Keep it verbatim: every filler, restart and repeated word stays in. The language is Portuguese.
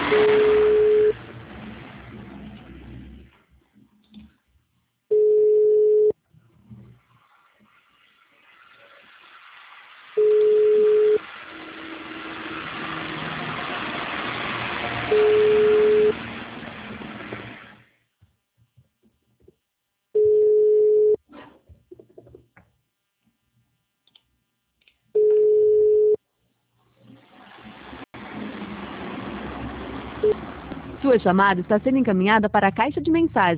Sua chamada está sendo encaminhada para a caixa de mensagens.